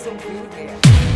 Anderson Wilder.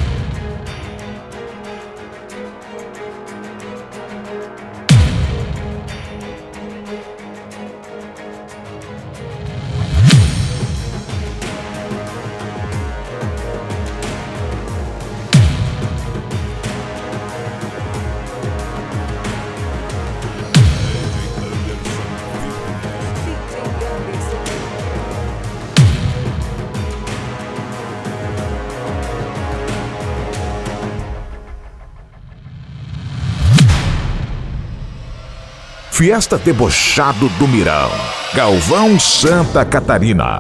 Fiesta Debochado do Mirão, Galvão, Santa Catarina.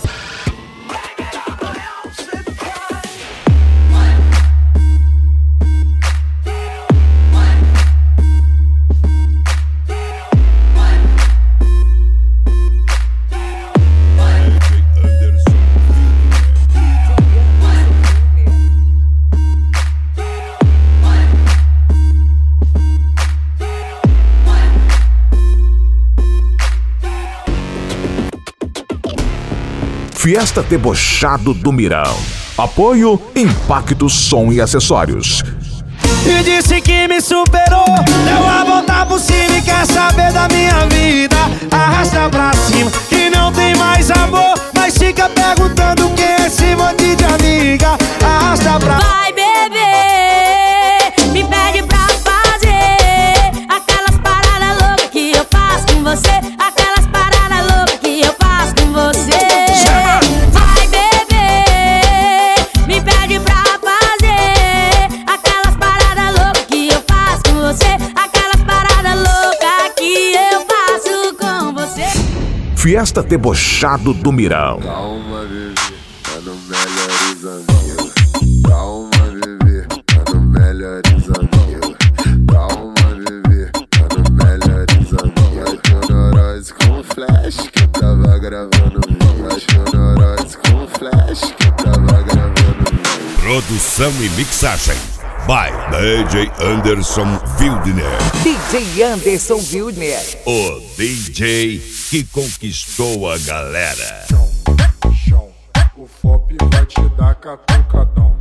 Fiesta Debochado do Mirão. Apoio Impacto Som e Acessórios. E disse que me superou, deu a volta por cima e quer saber da minha vida. Arrasta pra cima, que não tem mais amor, mas fica perguntando quem é esse monte de amiga. Arrasta pra... Vai beber, me pede pra fazer aquelas paradas loucas que eu faço com você. Aquelas paradas loucas que eu faço com você. Vai beber, me pede pra fazer aquelas paradas loucas que eu faço com você. Aquelas paradas loucas que eu faço com você. Fiesta Debochado do Mirão. Calma, bebê, tá no melhores amigos. Calma, bebê, tá no melhores amigos. Calma, bebê, tá no melhores amigos. Achou neurose com flash que eu tava gravando vídeo. Achou neurose com flash que eu tava gravando vídeo. Produção e mixagem by DJ Anderson Wilder. DJ Anderson Wilder. O DJ que conquistou a galera. Chão, o FOP vai te dar catucadão.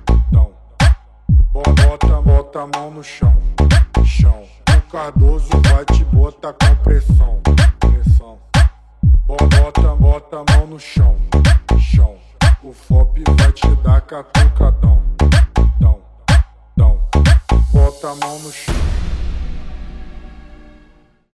Bota a mão no chão. Chão, o Cardoso vai te botar com pressão. Bota a mão no chão. Chão, o FOP vai te dar catucadão. Bota a mão no chão.